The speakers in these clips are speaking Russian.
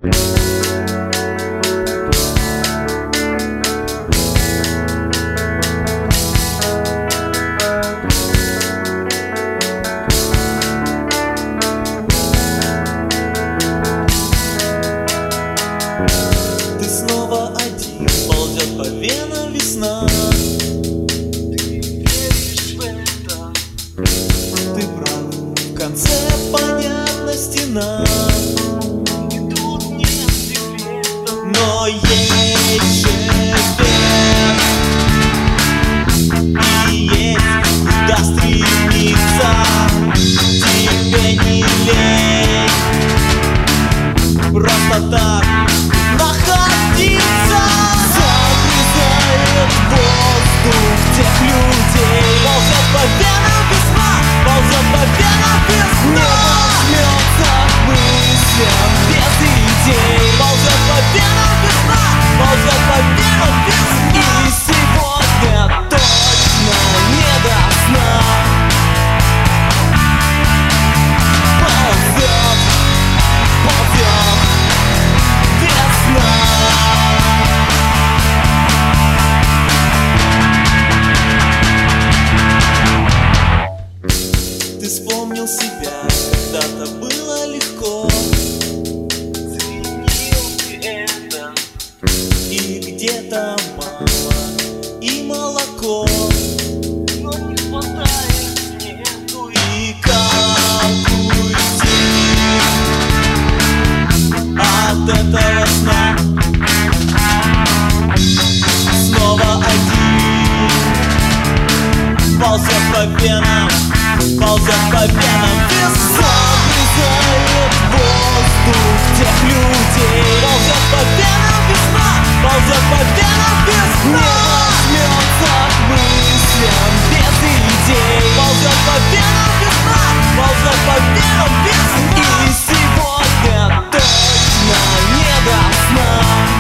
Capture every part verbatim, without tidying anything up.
Ты снова один, ползет по венам весна. Ты веришь в это? Ты прав, в конце понятна стена. И тут нет секрета. Но есть же свет, и есть куда стремиться. Тебе не лень просто так находиться. Загрызает воздух тех людей. Ползет по венам весна, ползет по венам весна. Не возьмется к мыслям без идей. Ползет по венам весна, ползет по венам весна. И сегодня точно не до сна. Ползет, ползет весна. Ты вспомнил себя, когда-то было легко. Ценил ты это? И где-то мама и молоко. Но не хватает, нету. И как уйти от этого сна? Снова один ползет по венам, ползет по венам весна. Загрызает воздух тех людей. Ползет по венам весна, ползет по венам весна. Не возьмется к мыслям без идей. Ползет по венам весна, ползет по венам весна. И сегодня точно не до сна.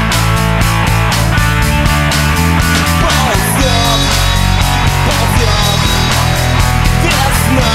Ползет, ползет весна.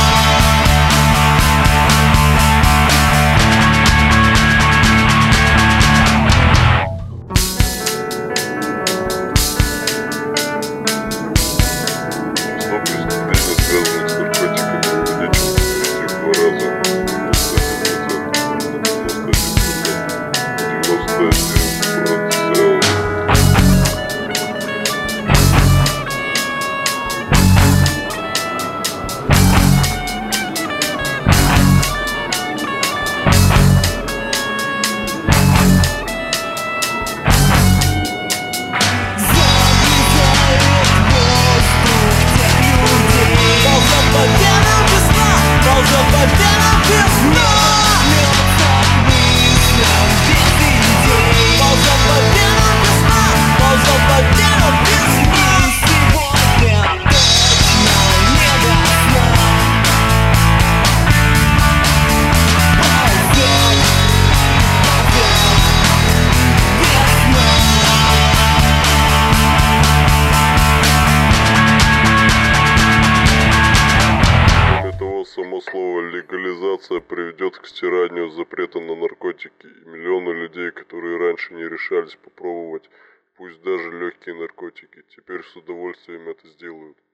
Само слово «легализация» приведет к стиранию запрета на наркотики, и миллионы людей, которые раньше не решались попробовать, пусть даже легкие наркотики, теперь с удовольствием это сделают.